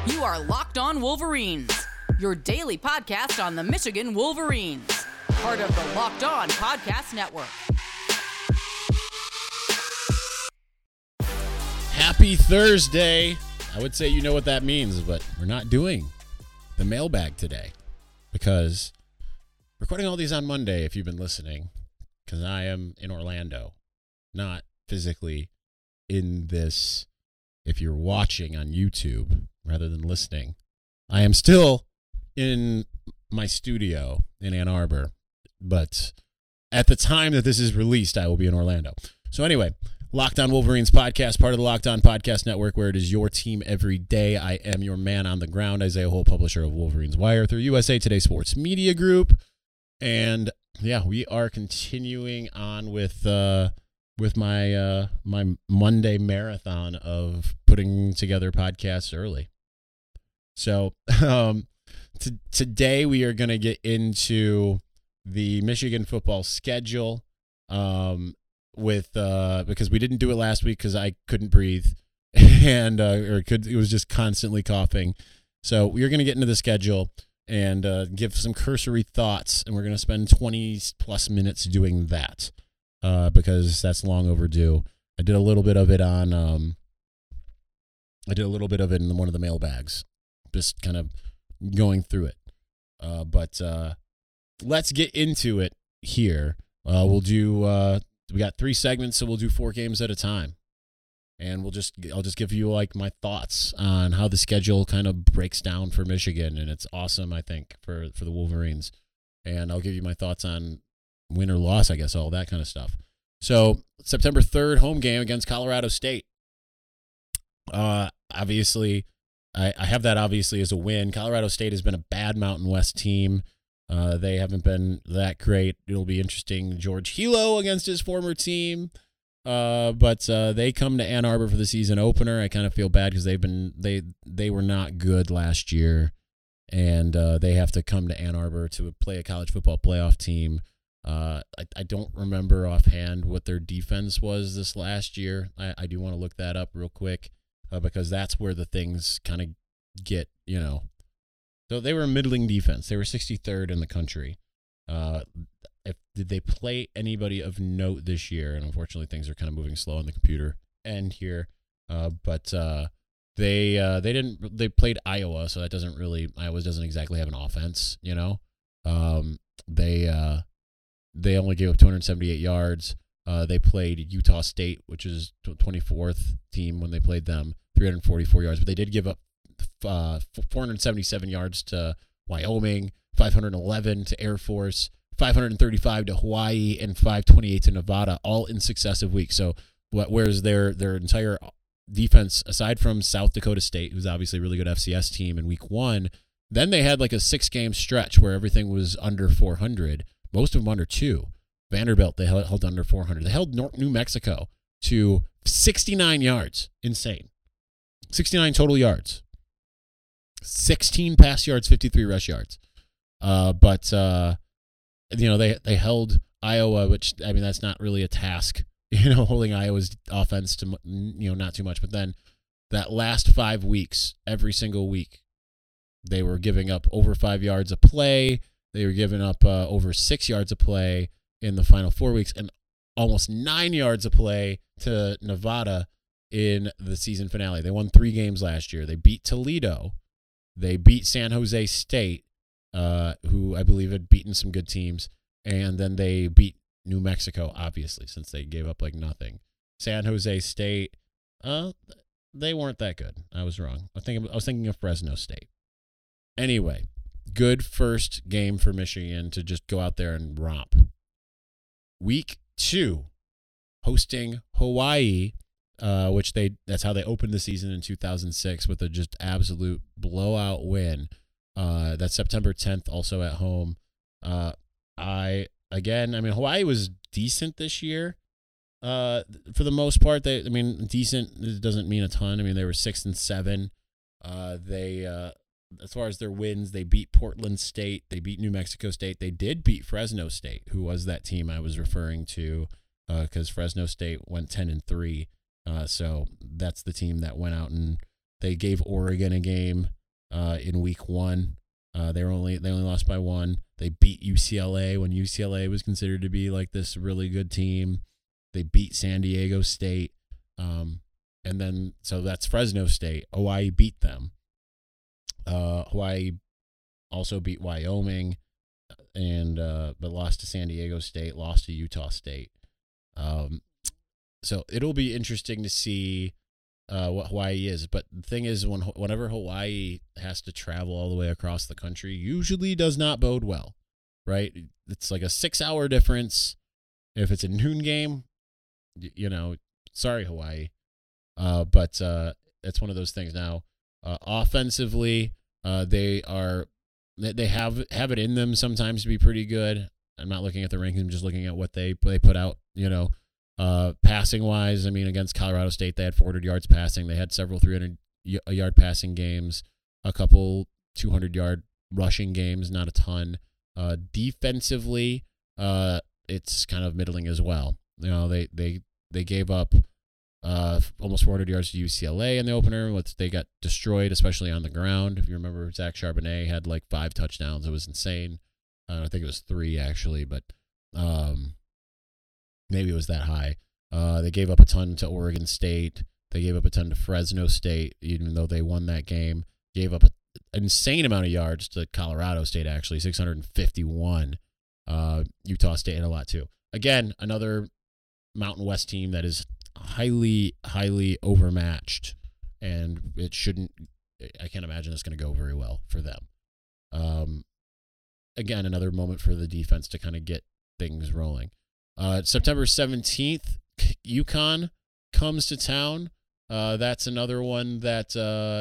You are Locked On Wolverines, your daily podcast on the Michigan Wolverines, part of the Locked On Podcast Network. Happy Thursday. I would say you know what that means, but we're not doing the mailbag today because recording all these on Monday, if you've been listening, because I am in Orlando, not physically in this, if you're watching on YouTube rather than listening. I am still in my studio in Ann Arbor, but at the time that this is released, I will be in Orlando. So anyway, Locked On Wolverines podcast, part of the Locked On Podcast Network, where it is your team every day. I am your man on the ground, Isaiah Hole, publisher of Wolverines Wire through USA Today Sports Media Group. And yeah, we are continuing on with my my Monday marathon of putting together podcasts early. So today we are going to get into the Michigan football schedule because we didn't do it last week because I couldn't breathe and it was just constantly coughing. So we are going to get into the schedule and give some cursory thoughts, and we're going to spend 20 plus minutes doing that because that's long overdue. I did a little bit of it in one of the mailbags, just kind of going through it. But let's get into it here. We'll do we got 3 segments, so we'll do 4 games at a time. And I'll just give you like my thoughts on how the schedule kind of breaks down for Michigan, and it's awesome, I think, for the Wolverines. And I'll give you my thoughts on win or loss, I guess, all that kind of stuff. So September 3rd, home game against Colorado State. Obviously, I have that obviously as a win. Colorado State has been a bad Mountain West team. They haven't been that great. It'll be interesting. George Hilo against his former team. But they come to Ann Arbor for the season opener. I kind of feel bad because they were not good last year, and they have to come to Ann Arbor to play a college football playoff team. I don't remember offhand what their defense was this last year. I do want to look that up real quick because that's where the things kind of get, So they were a middling defense. They were 63rd in the country. Did they play anybody of note this year? And unfortunately, things are kind of moving slow on the computer end here. But they didn't. They played Iowa, so Iowa doesn't exactly have an offense. They only gave up 278 yards. They played Utah State, which is 24th team when they played them, 344 yards. But they did give up 477 yards to Wyoming, 511 to Air Force, 535 to Hawaii, and 528 to Nevada, all in successive weeks. So whereas their entire defense, aside from South Dakota State, who's obviously a really good FCS team in week 1, then they had like a 6-game stretch where everything was under 400, most of them under 2. Vanderbilt, they held under 400. They held New Mexico to 69 yards. Insane. 69 total yards. 16 pass yards, 53 rush yards. But they held Iowa, which, I mean, that's not really a task, holding Iowa's offense to, not too much. But then that last 5 weeks, every single week, they were giving up over 5 yards a play. They were giving up over 6 yards a play in the final 4 weeks, and almost 9 yards a play to Nevada in the season finale. They won 3 games last year. They beat Toledo. They beat San Jose State, who I believe had beaten some good teams, and then they beat New Mexico, obviously, since they gave up like nothing. San Jose State, they weren't that good. I was wrong. I was thinking of Fresno State. Anyway, good first game for Michigan to just go out there and romp. Week 2, hosting Hawaii, that's how they opened the season in 2006 with a just absolute blowout win. That's September 10th, also at home. Hawaii was decent this year. For the most part, decent doesn't mean a ton. They were 6-7. As far as their wins, they beat Portland State. They beat New Mexico State. They did beat Fresno State, who was that team I was referring to, because Fresno State went 10-3. So that's the team that went out and they gave Oregon a game. in week 1. They only lost by 1. They beat UCLA when UCLA was considered to be like this really good team. They beat San Diego State. And then, so that's Fresno State. Hawaii beat them. Hawaii also beat Wyoming, and but lost to San Diego State, lost to Utah State. So it'll be interesting to see what Hawaii is. But the thing is, whenever Hawaii has to travel all the way across the country, usually does not bode well, right? It's like a 6-hour difference. If it's a noon game, sorry, Hawaii. But it's one of those things. Now, offensively, they have it in them sometimes to be pretty good. I'm not looking at the rankings; I'm just looking at what they put out. Passing wise, I mean, against Colorado State, they had 400 yards passing. They had several 300-yard passing games, a couple 200-yard rushing games, not a ton. Defensively, it's kind of middling as well. They gave up almost 400 yards to UCLA in the opener. They got destroyed, especially on the ground. If you remember, Zach Charbonnet had like 5 touchdowns. It was insane. I think it was 3 actually, but maybe it was that high. They gave up a ton to Oregon State. They gave up a ton to Fresno State, even though they won that game. Gave up an insane amount of yards to Colorado State, actually, 651. Utah State had a lot too. Again, another Mountain West team that is highly, highly overmatched, and I can't imagine it's going to go very well for them. Again, another moment for the defense to kind of get things rolling. September 17th, UConn comes to town. That's another one that,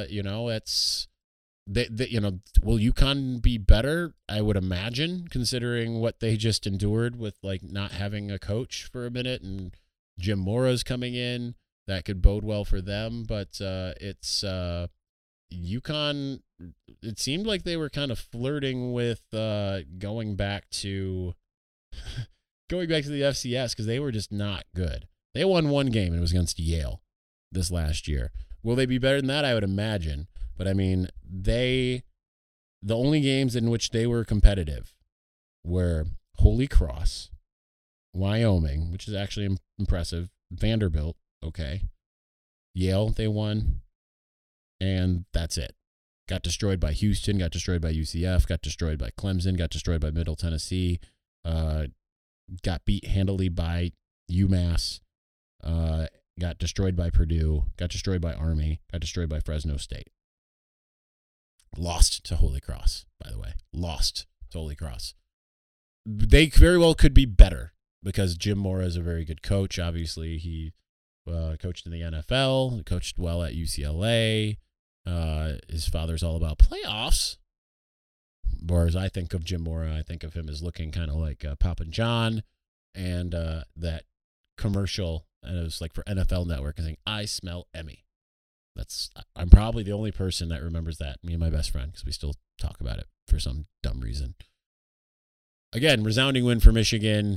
will UConn be better? I would imagine, considering what they just endured with like not having a coach for a minute, and Jim Mora's coming in. That could bode well for them, but it's UConn. It seemed like they were kind of flirting with going back to the FCS, because they were just not good. They won 1 game, and it was against Yale this last year. Will they be better than that? I would imagine. But, I mean, the only games in which they were competitive were Holy Cross, Wyoming, which is actually impressive, Vanderbilt, okay, Yale, they won, and that's it. Got destroyed by Houston, got destroyed by UCF, got destroyed by Clemson, got destroyed by Middle Tennessee, got beat handily by UMass, got destroyed by Purdue, got destroyed by Army, got destroyed by Fresno State. Lost to Holy Cross, by the way. Lost to Holy Cross. They very well could be better, because Jim Mora is a very good coach. Obviously, he coached in the NFL, coached well at UCLA. His father's all about playoffs. Whereas I think of Jim Mora, I think of him as looking kind of like Papa John, and that commercial, and it was like for NFL Network, and saying, "I smell Emmy." I'm probably the only person that remembers that, me and my best friend, because we still talk about it for some dumb reason. Again, resounding win for Michigan.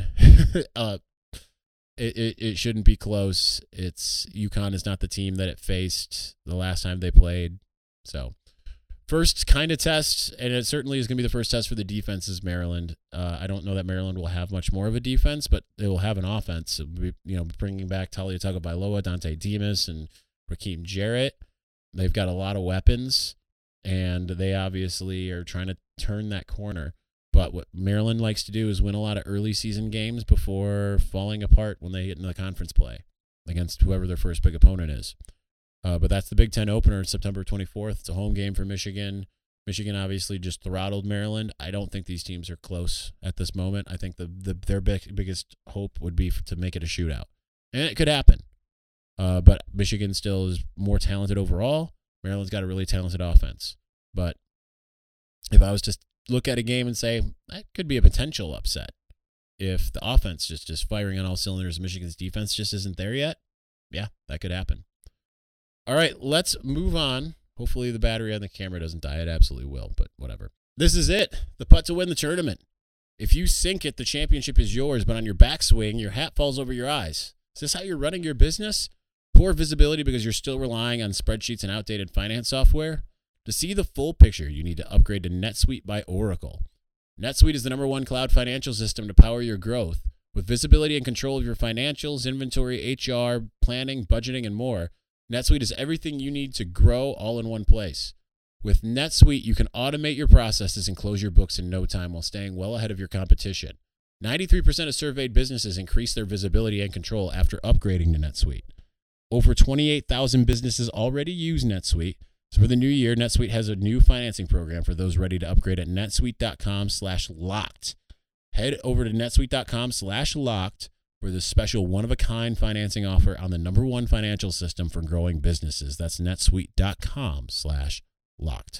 It shouldn't be close. UConn is not the team that it faced the last time they played. So, first kind of test, and it certainly is going to be the first test for the defense, is Maryland. I don't know that Maryland will have much more of a defense, but they will have an offense. Bringing back Talia Tagovailoa, Dante Demas, and Raheem Jarrett. They've got a lot of weapons, and they obviously are trying to turn that corner. But what Maryland likes to do is win a lot of early season games before falling apart when they get into the conference play against whoever their first big opponent is. But that's the Big Ten opener, September 24th. It's a home game for Michigan. Michigan obviously just throttled Maryland. I don't think these teams are close at this moment. I think their biggest hope would be to make it a shootout. And it could happen. But Michigan still is more talented overall. Maryland's got a really talented offense. But if I was to look at a game and say, that could be a potential upset, if the offense just firing on all cylinders, Michigan's defense just isn't there yet, yeah, that could happen. All right, let's move on. Hopefully the battery on the camera doesn't die. It absolutely will, but whatever. This is it. The putt to win the tournament. If you sink it, the championship is yours, but on your backswing, your hat falls over your eyes. Is this how you're running your business? Poor visibility because you're still relying on spreadsheets and outdated finance software? To see the full picture, you need to upgrade to NetSuite by Oracle. NetSuite is the #1 cloud financial system to power your growth. With visibility and control of your financials, inventory, HR, planning, budgeting, and more, NetSuite is everything you need to grow all in one place. With NetSuite, you can automate your processes and close your books in no time while staying well ahead of your competition. 93% of surveyed businesses increase their visibility and control after upgrading to NetSuite. Over 28,000 businesses already use NetSuite. So for the new year, NetSuite has a new financing program for those ready to upgrade at netsuite.com/locked. Head over to netsuite.com/locked for this special one-of-a-kind financing offer on the #1 financial system for growing businesses. That's netsuite.com/locked.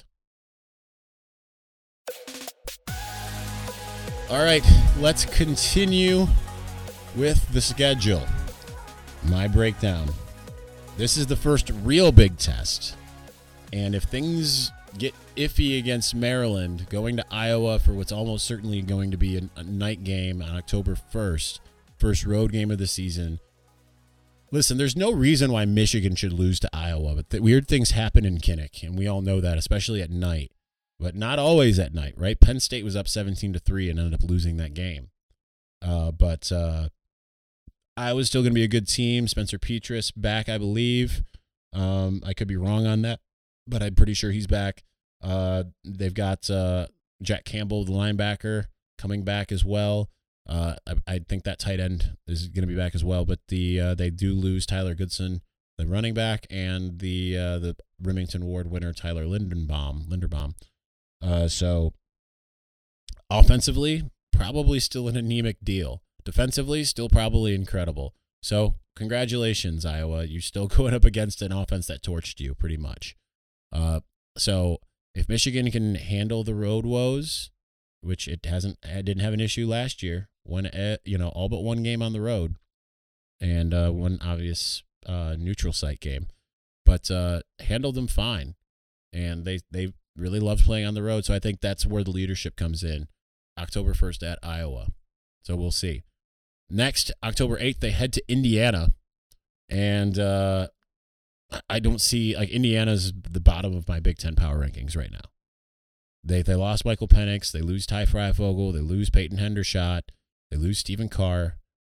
All right, let's continue with the schedule. My breakdown. This is the first real big test. And if things get iffy against Maryland, going to Iowa for what's almost certainly going to be a night game on October 1st, first road game of the season. Listen, there's no reason why Michigan should lose to Iowa, but weird things happen in Kinnick, and we all know that, especially at night. But not always at night, right? Penn State was up 17-3 and ended up losing that game. But Iowa's still going to be a good team. Spencer Petras back, I believe. I could be wrong on that, but I'm pretty sure he's back. They've got Jack Campbell, the linebacker, coming back as well. I think that tight end is going to be back as well, but they do lose Tyler Goodson, the running back, and the Remington Award winner Tyler Linderbaum. So offensively, probably still an anemic deal. Defensively, still probably incredible. So congratulations, Iowa. You're still going up against an offense that torched you pretty much. So if Michigan can handle the road woes, which it didn't have an issue last year, all but one game on the road, and one obvious neutral site game, but handled them fine, and they really loved playing on the road. So I think that's where the leadership comes in. October 1st at Iowa, so we'll see. Next, October 8th, they head to Indiana, and I don't see, Indiana's the bottom of my Big Ten power rankings right now. They lost Michael Penix, they lose Ty Freifogel, they lose Peyton Hendershot, they lose Stephen Carr.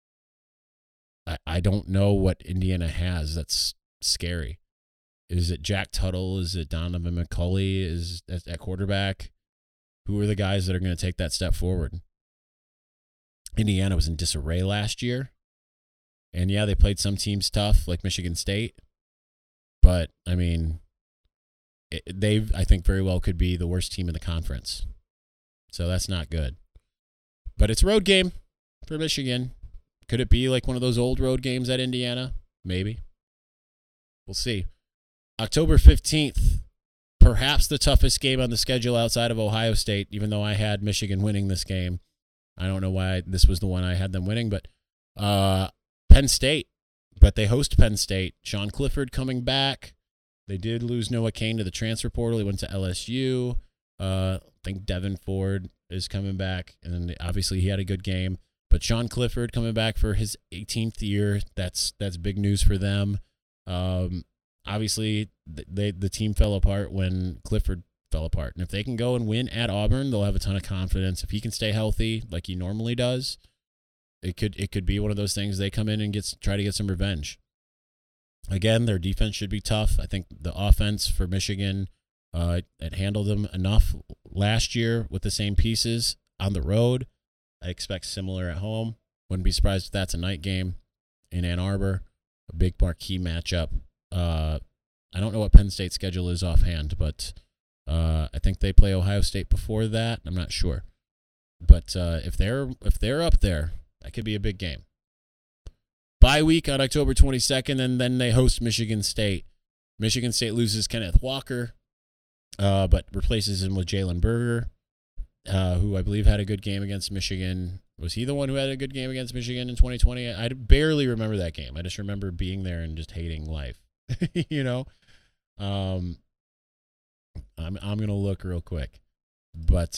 I don't know what Indiana has that's scary. Is it Jack Tuttle? Is it Donovan McCulley? Is at quarterback? Who are the guys that are going to take that step forward? Indiana was in disarray last year. And yeah, they played some teams tough, like Michigan State. But, I mean, I think very well could be the worst team in the conference. So that's not good. But it's a road game for Michigan. Could it be like one of those old road games at Indiana? Maybe. We'll see. October 15th, perhaps the toughest game on the schedule outside of Ohio State, even though I had Michigan winning this game. I don't know why this was the one I had them winning, but Penn State. But they host Penn State. Sean Clifford coming back. They did lose Noah Cain to the transfer portal. He went to LSU. I think Devin Ford is coming back, and obviously he had a good game. But Sean Clifford coming back for his 18th year, that's big news for them. Obviously, the team fell apart when Clifford fell apart. And if they can go and win at Auburn, they'll have a ton of confidence. If he can stay healthy like he normally does, it could be one of those things they come in and try to get some revenge. Again, their defense should be tough. I think the offense for Michigan, it handled them enough last year with the same pieces on the road. I expect similar at home. Wouldn't be surprised if that's a night game in Ann Arbor, a big marquee matchup. I don't know what Penn State's schedule is offhand, but I think they play Ohio State before that. I'm not sure. But if they're up there, that could be a big game. Bye week on October 22nd, and then they host Michigan State. Michigan State loses Kenneth Walker, but replaces him with Jalen Berger, who I believe had a good game against Michigan. Was he the one who had a good game against Michigan in 2020? I barely remember that game. I just remember being there and just hating life. You know? I'm going to look real quick. But,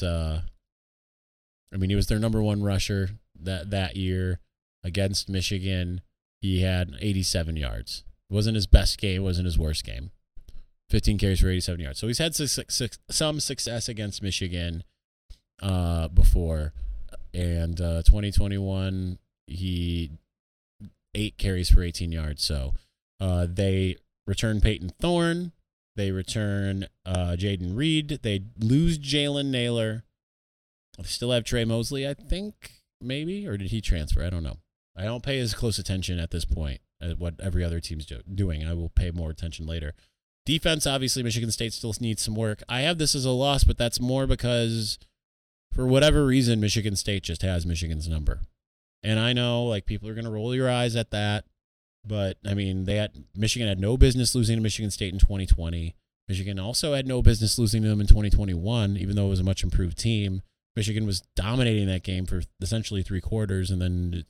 he was their number one rusher that year against Michigan. He had 87 yards. It wasn't his best game. It wasn't his worst game. 15 carries for 87 yards. So he's had some success against Michigan before. And 2021, he 8 carries for 18 yards. So they return Peyton Thorne. They return Jaden Reed. They lose Jalen Naylor. They still have Trey Mosley, I think, maybe. Or did he transfer? I don't know. I don't pay as close attention at this point as what every other team's doing. I will pay more attention later. Defense, obviously, Michigan State still needs some work. I have this as a loss, but that's more because for whatever reason, Michigan State just has Michigan's number. And I know, like, people are going to roll your eyes at that. But, I mean, Michigan had no business losing to Michigan State in 2020. Michigan also had no business losing to them in 2021, even though it was a much improved team. Michigan was dominating that game for essentially 3 quarters, and then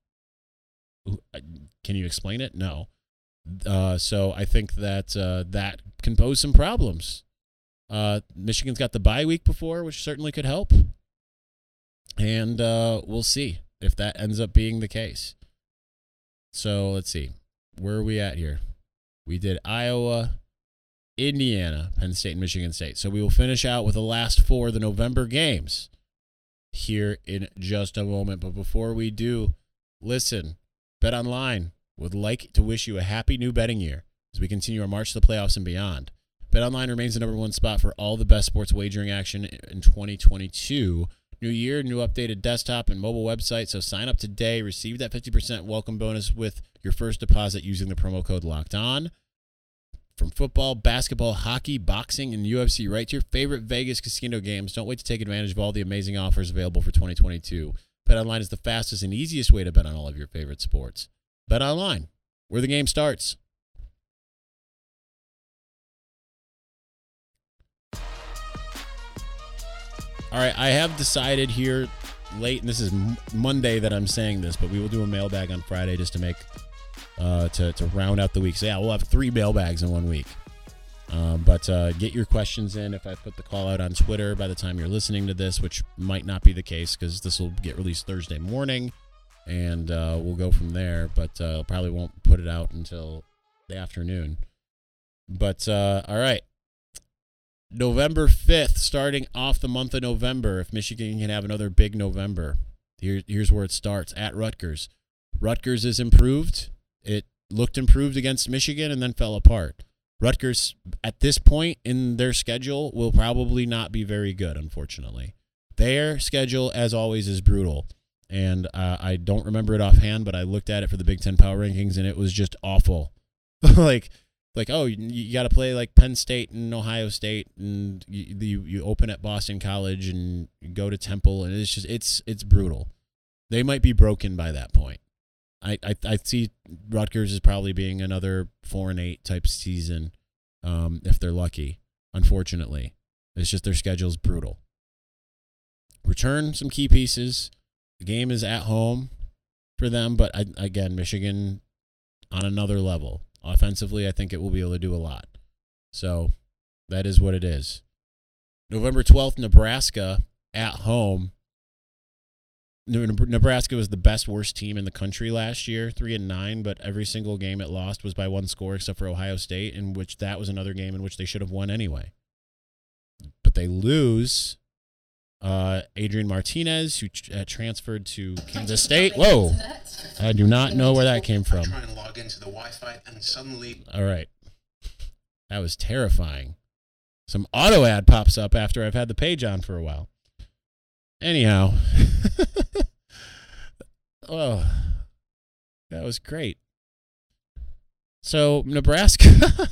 can you explain it? No. So I think that that can pose some problems. Michigan's got the bye week before, which certainly could help. And we'll see if that ends up being the case. So let's see. Where are we at here? We did Iowa, Indiana, Penn State, and Michigan State. So we will finish out with the last 4 of the November games here in just a moment. But before we do, listen, BetOnline would like to wish you a happy new betting year as we continue our march to the playoffs and beyond. BetOnline remains the number 1 spot for all the best sports wagering action in 2022. New year, new updated desktop and mobile website. So sign up today. Receive that 50% welcome bonus with your first deposit using the promo code LOCKEDON. From football, basketball, hockey, boxing, and UFC, right to your favorite Vegas casino games. Don't wait to take advantage of all the amazing offers available for 2022. BetOnline is the fastest and easiest way to bet on all of your favorite sports. BetOnline, where the game starts. All right, I have decided here late, and this is Monday that I'm saying this, but we will do a mailbag on Friday just to make to round out the week. So yeah, we'll have 3 mailbags in 1 week. But get your questions in if I put the call out on Twitter by the time you're listening to this, which might not be the case because this will get released Thursday morning, and we'll go from there. But probably won't put it out until the afternoon. But all right. November 5th, starting off the month of November, if Michigan can have another big November, here's where it starts, at Rutgers. Rutgers is improved. It looked improved against Michigan and then fell apart. Rutgers, at this point in their schedule, will probably not be very good, unfortunately. Their schedule, as always, is brutal. And I don't remember it offhand, but I looked at it for the Big Ten Power Rankings, and it was just awful. Like, oh, you got to play like Penn State and Ohio State, and you open at Boston College and you go to Temple, and it's brutal. They might be broken by that point. I see Rutgers as probably being another 4-8 type season, if they're lucky. Unfortunately, it's just their schedule's brutal. Return some key pieces. The game is at home for them, but again, Michigan on another level. Offensively, I think it will be able to do a lot. So that is what it is. November 12th, Nebraska at home. Nebraska was the best worst team in the country last year, 3-9, but every single game it lost was by 1 score except for Ohio State, in which that was another game in which they should have won anyway. But they lose Adrian Martinez, who transferred to Kansas State. Whoa. I do not know where that came from. Trying to log into the Wi-Fi and suddenly... All right. That was terrifying. Some auto ad pops up after I've had the page on for a while. Anyhow. Oh, that was great. So, Nebraska.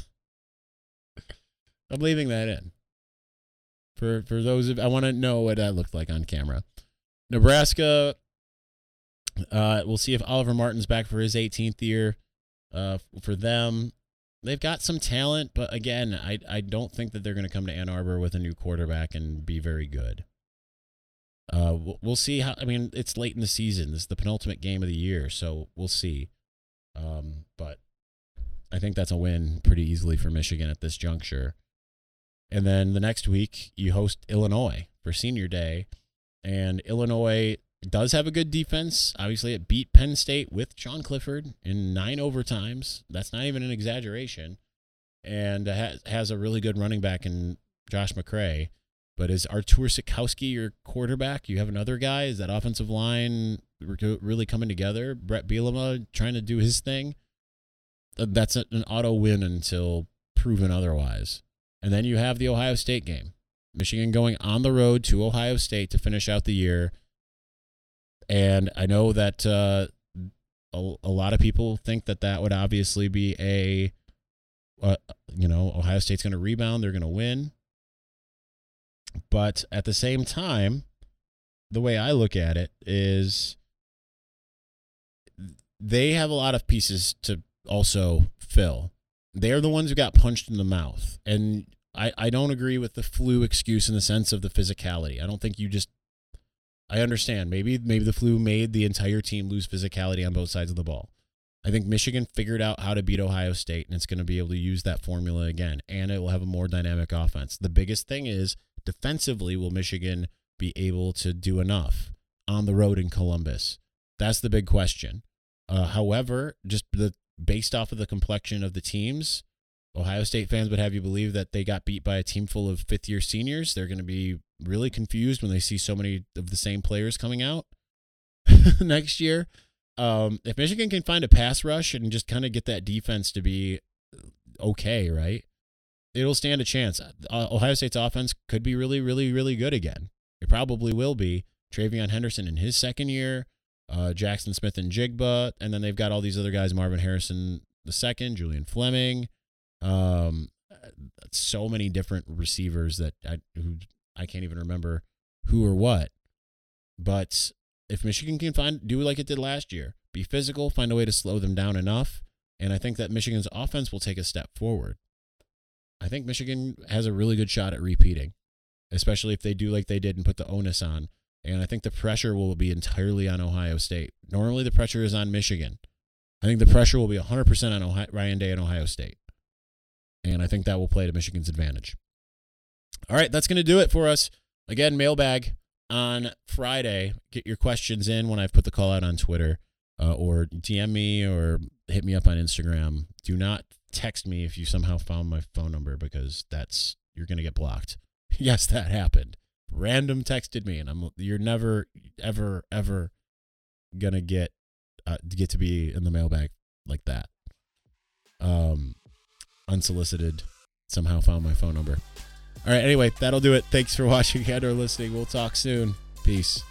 I'm leaving that in. For those of... I want to know what that looked like on camera. Nebraska... we'll see if Oliver Martin's back for his 18th year. For them, they've got some talent, but again, I don't think that they're going to come to Ann Arbor with a new quarterback and be very good. We'll see how. I mean, it's late in the season. This is the penultimate game of the year, so we'll see. But I think that's a win pretty easily for Michigan at this juncture. And then the next week, you host Illinois for Senior Day, and Illinois does have a good defense. Obviously, it beat Penn State with John Clifford in 9 overtimes. That's not even an exaggeration. and has a really good running back in Josh McCray. But is Artur Sikowski your quarterback? You have another guy? Is that offensive line really coming together? Brett Bielema trying to do his thing? That's an auto win until proven otherwise. And then you have the Ohio State game. Michigan going on the road to Ohio State to finish out the year. And I know that a lot of people think that would obviously be Ohio State's going to rebound. They're going to win. But at the same time, the way I look at it is they have a lot of pieces to also fill. They're the ones who got punched in the mouth. And I don't agree with the flu excuse in the sense of the physicality. I don't think I understand. Maybe the flu made the entire team lose physicality on both sides of the ball. I think Michigan figured out how to beat Ohio State, and it's going to be able to use that formula again, and it will have a more dynamic offense. The biggest thing is, defensively, will Michigan be able to do enough on the road in Columbus? That's the big question. However, just based off of the complexion of the teams, Ohio State fans would have you believe that they got beat by a team full of fifth-year seniors. They're going to be really confused when they see so many of the same players coming out next year. If Michigan can find a pass rush and just kind of get that defense to be okay, right, it'll stand a chance. Ohio State's offense could be really, really, really good again. It probably will be. Travion Henderson in his second year, Jackson Smith and Jigba, and then they've got all these other guys, Marvin Harrison II, Julian Fleming, so many different receivers that I can't even remember who or what. But if Michigan can do like it did last year, be physical, find a way to slow them down enough, and I think that Michigan's offense will take a step forward. I think Michigan has a really good shot at repeating, especially if they do like they did and put the onus on. And I think the pressure will be entirely on Ohio State. Normally the pressure is on Michigan. I think the pressure will be 100% on Ryan Day and Ohio State. And I think that will play to Michigan's advantage. All right, that's going to do it for us. Again, mailbag on Friday. Get your questions in when I've put the call out on Twitter, or DM me or hit me up on Instagram. Do not text me if you somehow found my phone number, because you're going to get blocked. Yes, that happened. Random texted me, and you're never, ever, ever going to get to be in the mailbag like that. Unsolicited, somehow found my phone number. All right, anyway, that'll do it. Thanks for watching and or listening. We'll talk soon. Peace.